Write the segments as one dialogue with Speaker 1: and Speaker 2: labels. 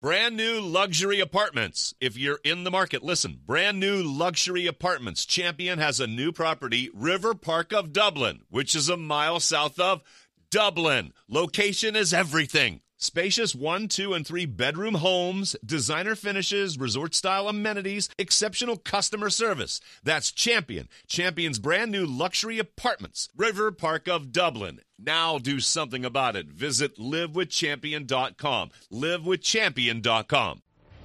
Speaker 1: Brand new luxury apartments. If you're in the market, listen. Brand new luxury apartments. Champion has a new property, River Park of Dublin, which is a mile south of Dublin. Location is everything. Spacious 1, 2, and 3 bedroom homes, designer finishes, resort-style amenities, exceptional customer service. That's Champion. Champion's brand new luxury apartments, River Park of Dublin. Now do something about it. Visit livewithchampion.com. livewithchampion.com.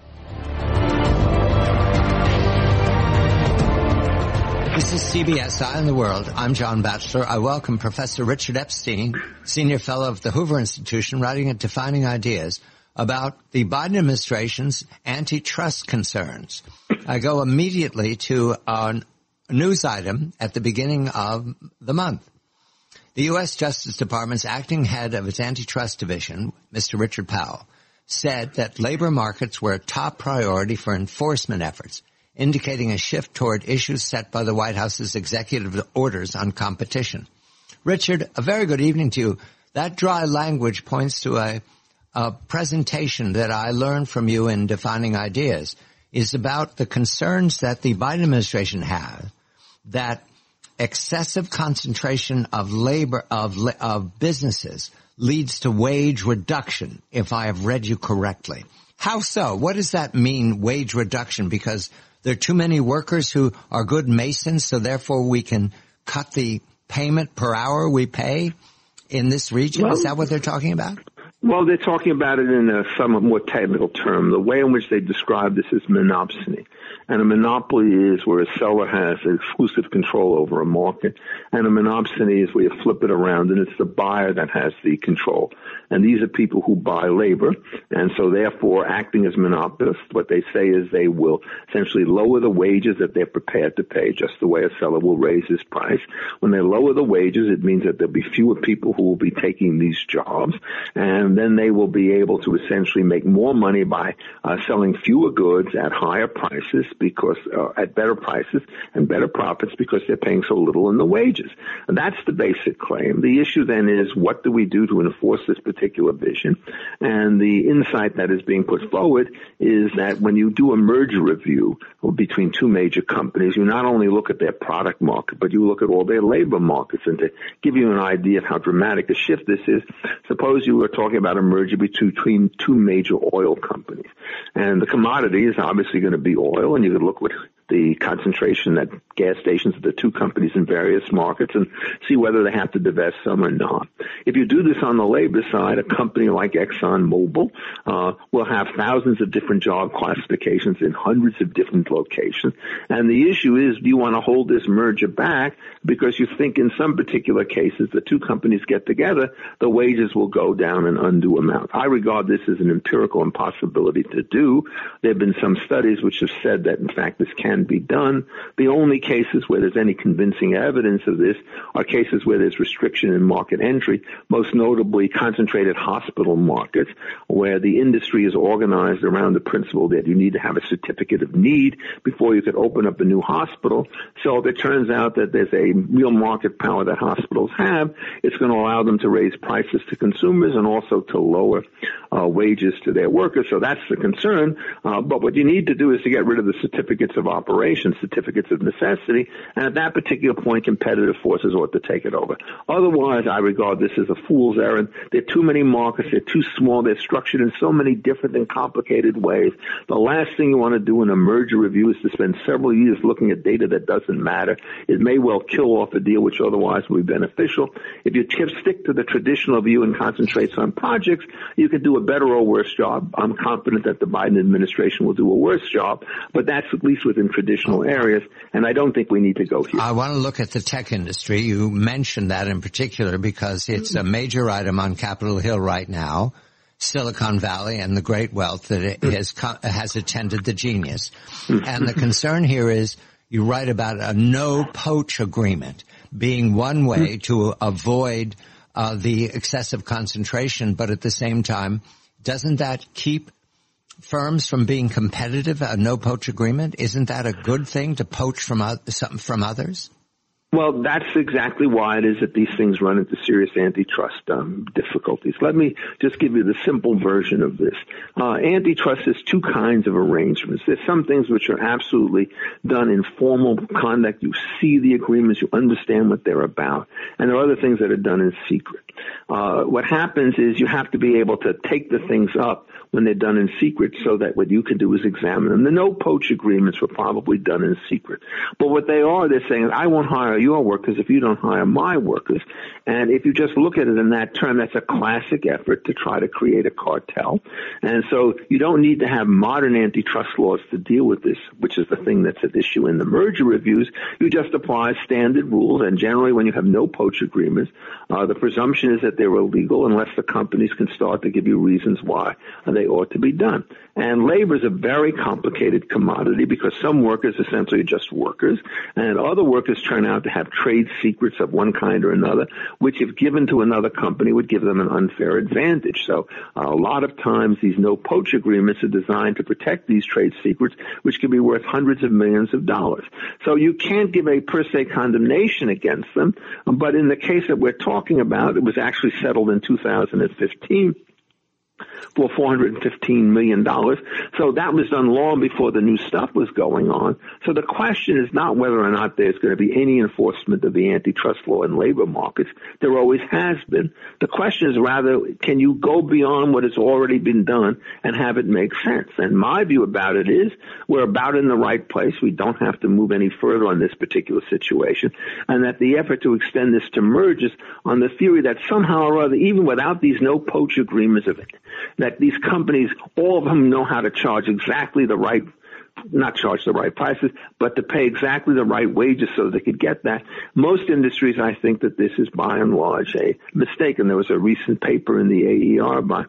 Speaker 2: This is CBS Eye on the World. I'm John Batchelor. I welcome Professor Richard Epstein, Senior Fellow of the Hoover Institution, writing at Defining Ideas about the Biden administration's antitrust concerns. I go immediately to a news item at the beginning of the month. The U.S. Justice Department's acting head of its antitrust division, Mr. Richard Powell, said that labor markets were a top priority for enforcement efforts, indicating a shift toward issues set by the White House's executive orders on competition. Richard, a very good evening to you. That dry language points to a presentation that I learned from you in Defining Ideas, is about the concerns that the Biden administration has that excessive concentration of labor, of businesses leads to wage reduction, if I have read you correctly. How so? What does that mean, wage reduction? Because there are too many workers who are good masons, so therefore we can cut the payment per hour we pay in this region? Is that what they're talking about?
Speaker 3: Well, they're talking about it in a somewhat more technical term. The way in which they describe this is monopsony. And a monopoly is where a seller has exclusive control over a market. And a monopsony is where you flip it around and it's the buyer that has the control. And these are people who buy labor. And so therefore, acting as monopolists, what they say is they will essentially lower the wages that they're prepared to pay, just the way a seller will raise his price. When they lower the wages, it means that there'll be fewer people who will be taking these jobs. And then they will be able to essentially make more money by selling fewer goods at higher prices, because at better prices and better profits, because they're paying so little in the wages. And that's the basic claim. The issue then is, what do we do to enforce this particular vision? And the insight that is being put forward is that when you do a merger review between two major companies, you not only look at their product market, but you look at all their labor markets. And to give you an idea of how dramatic a shift this is, suppose you were talking about a merger between two major oil companies. And the commodity is obviously going to be oil, and you could look what the concentration at gas stations of the two companies in various markets and see whether they have to divest some or not. If you do this on the labor side, a company like ExxonMobil will have thousands of different job classifications in hundreds of different locations. And the issue is, do you want to hold this merger back because you think in some particular cases the two companies get together, the wages will go down an undue amount? I regard this as an empirical impossibility to do. There have been some studies which have said that, in fact, this can be done. The only cases where there's any convincing evidence of this are cases where there's restriction in market entry, most notably concentrated hospital markets, where the industry is organized around the principle that you need to have a certificate of need before you could open up a new hospital. So if it turns out that there's a real market power that hospitals have, it's going to allow them to raise prices to consumers and also to lower wages to their workers. So that's the concern. But what you need to do is to get rid of the certificates of operation, certificates of necessity, and at that particular point, competitive forces ought to take it over. Otherwise, I regard this as a fool's errand. There are too many markets. They're too small. They're structured in so many different and complicated ways. The last thing you want to do in a merger review is to spend several years looking at data that doesn't matter. It may well kill off a deal which otherwise would be beneficial. If you stick to the traditional view and concentrate on projects, you could do a better or worse job. I'm confident that the Biden administration will do a worse job, but that's at least within traditional areas, and I don't think we need to go here.
Speaker 2: I want to look at the tech industry. You mentioned that in particular because it's a major item on Capitol Hill right now, Silicon Valley and the great wealth that it has attended the genius. And the concern here is, you write about a no-poach agreement being one way to avoid the excessive concentration, but at the same time, doesn't that keep firms from being competitive? A no-poach agreement, isn't that a good thing, to poach from others?
Speaker 3: Well, that's exactly why it is that these things run into serious antitrust difficulties. Let me just give you the simple version of this. Antitrust is two kinds of arrangements. There's some things which are absolutely done in formal conduct. You see the agreements, you understand what they're about. And there are other things that are done in secret. What happens is you have to be able to take the things up when they're done in secret so that what you can do is examine them. The no-poach agreements were probably done in secret. But what they are, they're saying, I won't hire your workers if you don't hire my workers. And if you just look at it in that term, that's a classic effort to try to create a cartel. And so you don't need to have modern antitrust laws to deal with this, which is the thing that's at issue in the merger reviews. You just apply standard rules, and generally when you have no-poach agreements, the presumption is that they're illegal unless the companies can start to give you reasons why they ought to be done. And labor is a very complicated commodity because some workers essentially are just workers, and other workers turn out to have trade secrets of one kind or another, which if given to another company would give them an unfair advantage. So a lot of times these no-poach agreements are designed to protect these trade secrets, which can be worth hundreds of millions of dollars. So you can't give a per se condemnation against them, but in the case that we're talking about, it was actually settled in 2015. For $415 million. So that was done long before the new stuff was going on. So the question is not whether or not there's going to be any enforcement of the antitrust law in labor markets. There always has been. The question is rather, can you go beyond what has already been done and have it make sense? And my view about it is we're about in the right place. We don't have to move any further on this particular situation. And that the effort to extend this to mergers on the theory that somehow or other, even without these no-poach agreements of it, that these companies, all of them know how to charge exactly the right, not charge the right prices, but to pay exactly the right wages so they could get that. Most industries, I think that this is by and large a mistake. And there was a recent paper in the AER by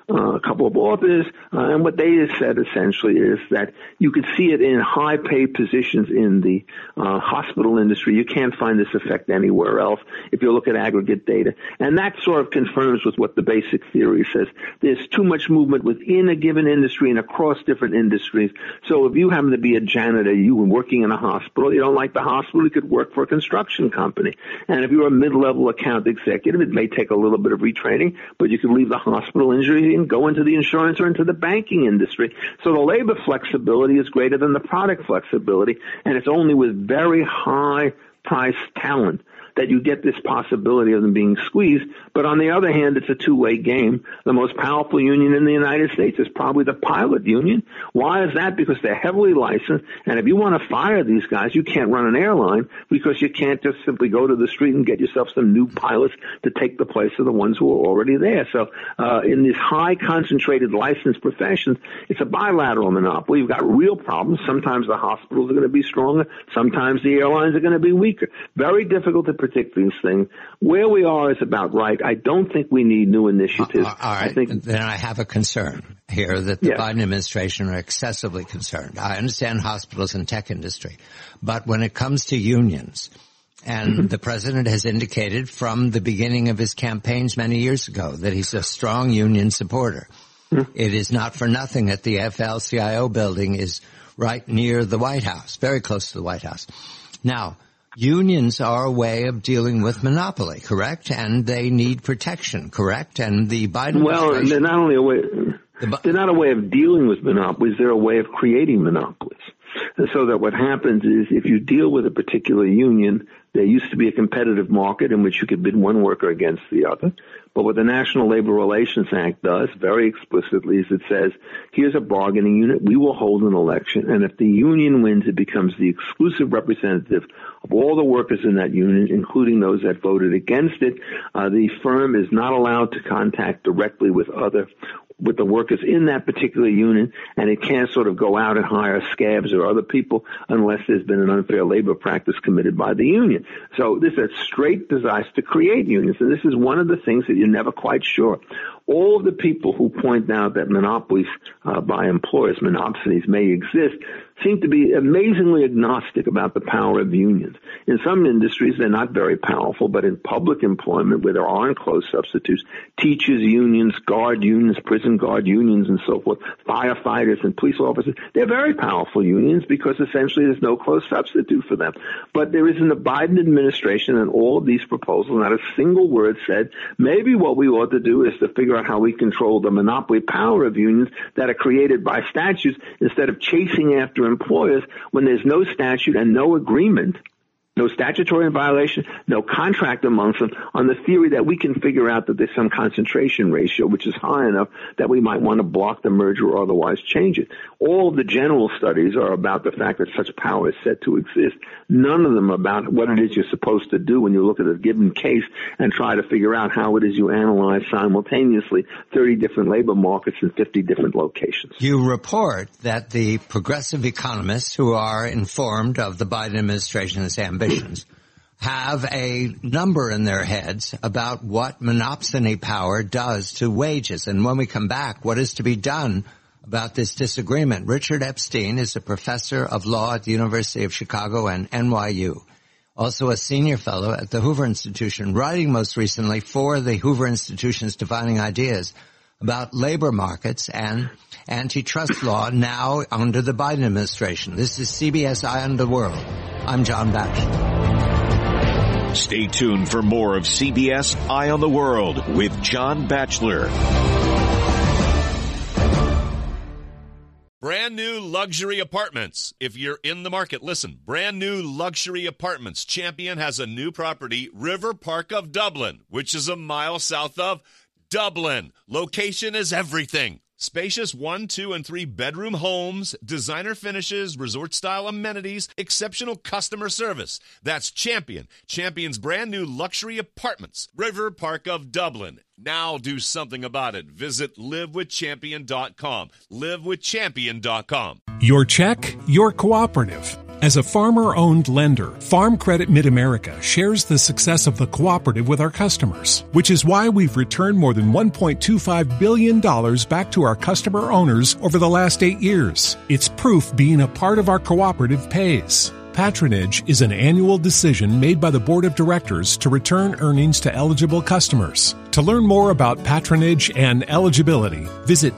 Speaker 3: a couple of authors, and what they said essentially is that you could see it in high-paid positions in the hospital industry. You can't find this effect anywhere else if you look at aggregate data. And that sort of confirms with what the basic theory says. There's too much movement within a given industry and across different industries. So if you happen to be a janitor, you were working in a hospital, you don't like the hospital, you could work for a construction company. And if you're a mid-level account executive, it may take a little bit of retraining, but you could leave the hospital industry and go into the insurance or into the banking industry. So the labor flexibility is greater than the product flexibility, and it's only with very high-priced talent that you get this possibility of them being squeezed. But on the other hand, it's a two-way game. The most powerful union in the United States is probably the pilot union. Why is that? Because they're heavily licensed, and if you want to fire these guys, you can't run an airline because you can't just simply go to the street and get yourself some new pilots to take the place of the ones who are already there. So in these high concentrated licensed professions, it's a bilateral monopoly. You've got real problems. Sometimes the hospitals are going to be stronger. Sometimes the airlines are going to be weaker. Very difficult to predict these things. Where we are is about right. I don't think we need new initiatives.
Speaker 2: All right. Then I have a concern here that the Biden administration are excessively concerned. I understand hospitals and tech industry, but when it comes to unions, and the president has indicated from the beginning of his campaigns many years ago that he's a strong union supporter. It is not for nothing that the AFL-CIO building is right near the White House, very close to the White House. Now, unions are a way of dealing with monopoly, correct? And they need protection, correct? And the Biden administration...
Speaker 3: they're not only a way... They're not a way of dealing with monopolies, they're a way of creating monopolies. And so that what happens is if you deal with a particular union, there used to be a competitive market in which you could bid one worker against the other. But what the National Labor Relations Act does very explicitly is it says, here's a bargaining unit, we will hold an election, and if the union wins, it becomes the exclusive representative of all the workers in that union, including those that voted against it. The firm is not allowed to contact directly with the workers in that particular union, and it can't sort of go out and hire scabs or other people unless there's been an unfair labor practice committed by the union. So this is a straight desire to create unions, and this is one of the things that you're never quite sure. All of the people who point out that monopolies by employers, monopsonies, may exist seem to be amazingly agnostic about the power of unions. In some industries, they're not very powerful, but in public employment, where there aren't close substitutes, teachers unions, guard unions, prison guard unions, and so forth, firefighters and police officers, they're very powerful unions because essentially there's no close substitute for them. But there is in the Biden administration and all of these proposals, not a single word said, maybe what we ought to do is to figure out how we control the monopoly power of unions that are created by statutes instead of chasing after employers when there's no statute and no agreement, no statutory violation, no contract amongst them, on the theory that we can figure out that there's some concentration ratio which is high enough that we might want to block the merger or otherwise change it. All of the general studies are about the fact that such power is said to exist. None of them about what it is you're supposed to do when you look at a given case and try to figure out how it is you analyze simultaneously 30 different labor markets in 50 different locations.
Speaker 2: You report that the progressive economists who are informed of the Biden administration's ambitions have a number in their heads about what monopsony power does to wages. And when we come back, what is to be done about this disagreement? Richard Epstein is a professor of law at the University of Chicago and NYU, also a senior fellow at the Hoover Institution, writing most recently for the Hoover Institution's Defining Ideas about labor markets and antitrust law now under the Biden administration. This is CBS Eye on the World. I'm John Batchelor.
Speaker 4: Stay tuned for more of CBS Eye on the World with John Batchelor.
Speaker 1: Brand new luxury apartments. If you're in the market, listen. Brand new luxury apartments. Champion has a new property, River Park of Dublin, which is a mile south of Dublin. Location is everything. Spacious 1, 2, and 3 bedroom homes, designer finishes, resort-style amenities, exceptional customer service. That's Champion. Champion's brand new luxury apartments, River Park of Dublin. Now do something about it. Visit livewithchampion.com. livewithchampion.com.
Speaker 5: Your check, your cooperative. As a farmer-owned lender, Farm Credit Mid-America shares the success of the cooperative with our customers, which is why we've returned more than $1.25 billion back to our customer owners over the last 8 years. It's proof being a part of our cooperative pays. Patronage is an annual decision made by the Board of Directors to return earnings to eligible customers. To learn more about patronage and eligibility, visit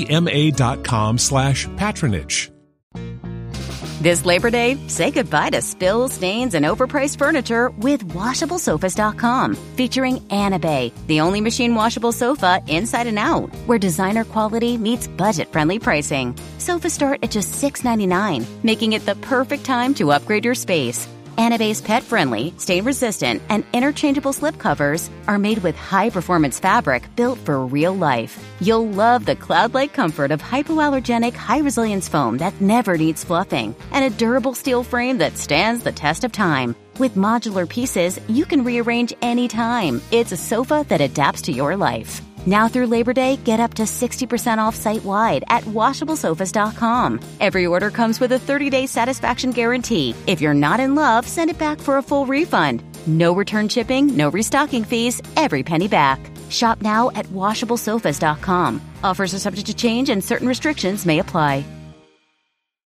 Speaker 5: fcma.com/patronage.
Speaker 6: This Labor Day, say goodbye to spills, stains, and overpriced furniture with WashableSofas.com, featuring Anabay, the only machine washable sofa inside and out, where designer quality meets budget-friendly pricing. Sofas start at just $6.99, making it the perfect time to upgrade your space. Anabay's pet-friendly, stain-resistant, and interchangeable slipcovers are made with high-performance fabric built for real life. You'll love the cloud-like comfort of hypoallergenic, high-resilience foam that never needs fluffing, and a durable steel frame that stands the test of time. With modular pieces, you can rearrange anytime. It's a sofa that adapts to your life. Now through Labor Day, get up to 60% off site-wide at WashableSofas.com. Every order comes with a 30-day satisfaction guarantee. If you're not in love, send it back for a full refund. No return shipping, no restocking fees, every penny back. Shop now at WashableSofas.com. Offers are subject to change and certain restrictions may apply.